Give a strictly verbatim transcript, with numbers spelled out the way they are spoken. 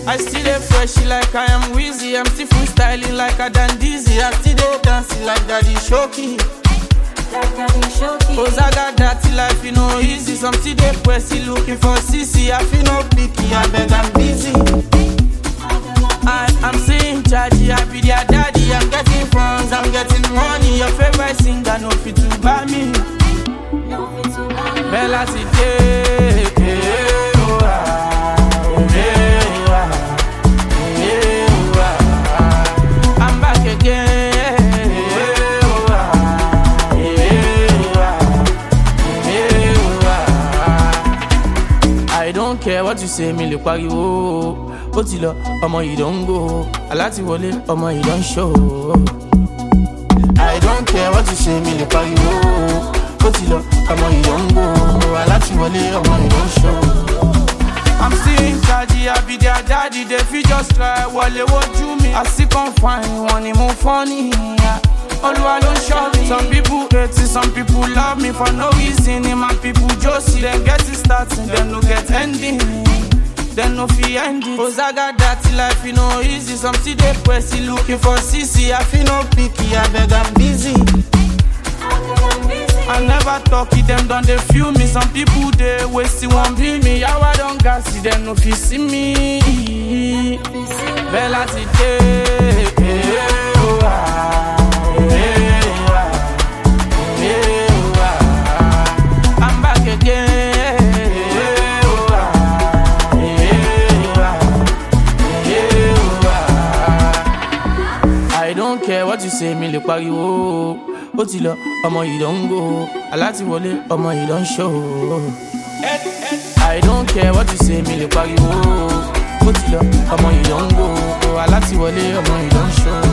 I still dey fresh like I am Wheezy. I'm still freestyling like I done dizzy. I still dey dancing like Daddy Shoki. Cause I got dirty life, you know, easy. Some still dey pressy looking for C C. I feel no picky, I beg I'm busy. I am saying chargy, I be their daddy. I'm getting funds, I'm getting money. Your favorite singer, no fit to buy me. Bella today, oh ah, oh ah, I'm back again. Oh ah, oh ah, I don't care what you say, me look pariwo. Otilo, omo you don't go. Alati wole, omo you don't show. I don't care what you say, me look pariwo. Otilo, omo you don't go. Alati wole, omo you don't show. I'm still in charge, I be their daddy. They feel just try, wale what you me. I see come fine, one more funny. Oluwa don't show me. Some people hate it, some people love me for no reason. My people just see them get it starting, them no get ending. Then no fee end it. Cause I got dirty life, you know, easy. Some still dey pressy looking for C C. I feel no picky, I beg I'm busy. I never talk it, them done they feel me. Some people they waste it, won't be me. How I don't gas it, them no fee see me. Bella today, oh ah, oh ah, I'm back again. I don't care what you say, me look pariwo. Otilo, omo you don't go. Alati wole, omo you don't show. I don't care what you say, me look pariwo. Otilo, omo you don't go. Alati wole, omo you don't show.